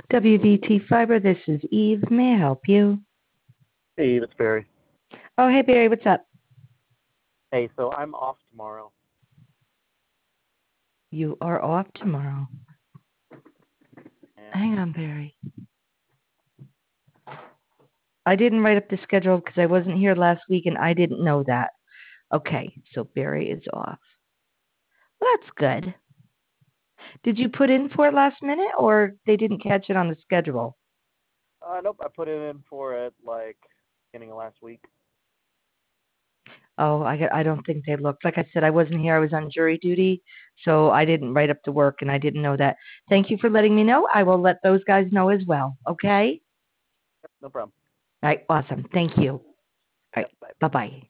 WVT Fiber, this is Eve. May I help you? Hey, Eve, it's Barry. Oh, hey, Barry, what's up? Hey, so I'm off tomorrow. You are off tomorrow. And Hang on, Barry. I didn't write up the schedule because I wasn't here last week and I didn't know that. Okay, so Barry is off. Well, that's good. Did you put in for it last minute or they didn't catch it on the schedule? nope, I put it in for it beginning of last week. Oh, I don't think they looked. Like I said, I wasn't here. I was on jury duty, so I didn't write up the work and I didn't know that. Thank you for letting me know. I will let those guys know as well. Okay? Yep, no problem. All right, awesome. Thank you. All right, Yep, bye. bye-bye.